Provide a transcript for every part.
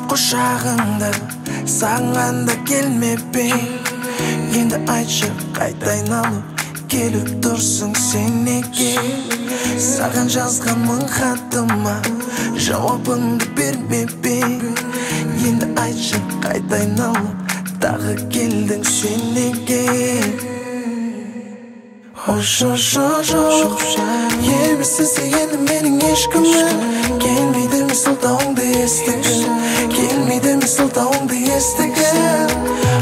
Құшағыңда саған да келмеппін. Енді айтшы қайта айналып келіп тұрсың сен неге? Саған жазған мың хатыма жауабыңды бермеппін. Енді айтшы қайта айналып тағы келдің сен неге? Жоқ, емессің сен енді менің ешкімім. Келмейді ме сылтауыңды естігім, келмейді ме сылтауыңды естігім.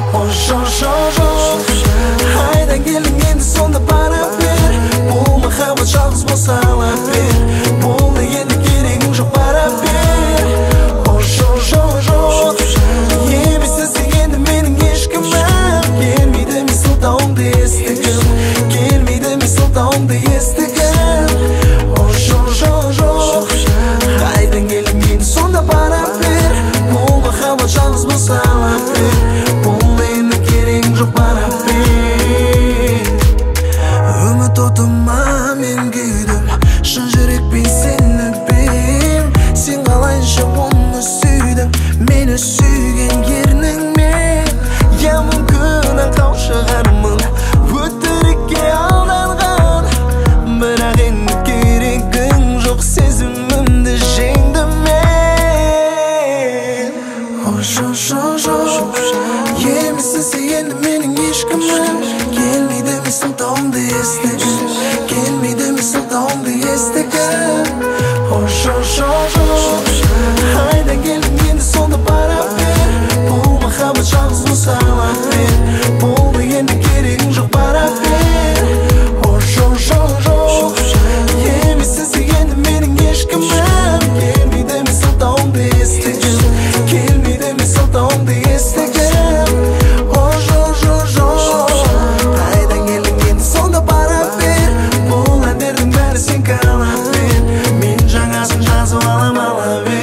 Жоқ, қайдан келдің енді сонда бара бер. Бұл махаббат жалғыз болса ала бер. Болды енді керегің жоқ бара бер. Жоқ, емессің сен енді менің ешкімім. Келмейді ме сылтауыңды естігім, келмейді ме сылтауыңды естігім. Жоқ, қайдан келдің енді сонда бара бер. Бұл махаббат жалғыз болса ала бер. Болды енді керегің жоқ бара бер. Үміт отыма мен күйдім, шын жүрекпен сені бейім. Сен қалайынша оны сүйдің, мені сүйген ерніңмен. Я мүмкін аңқау шығармын, өтірікке алданған. Бірақ енді керегің жоқ, сезімімді жеңдім мен. Жоқ, емессің сен енді менің ешкімім. Келмейді ме сылтауыңды естігім, келмейді ме сылтауыңды естігім. Жоқ, қайдан келдің енді сонда бара бер. Бұл махаббат жалғыз болса ала бер. Болды енді керегің жоқ бара бер. Жоқ, емессің сен енді менің ешкімім. Келмейді ме сылтауыңды естігім, келмейді ме сылтауыңды естігім. Жоқ, қайдан келдің енді сонда бара бер. Бұл әндердің бәрі сен қалап бер. Мен жаңасын жазып алам ала бер.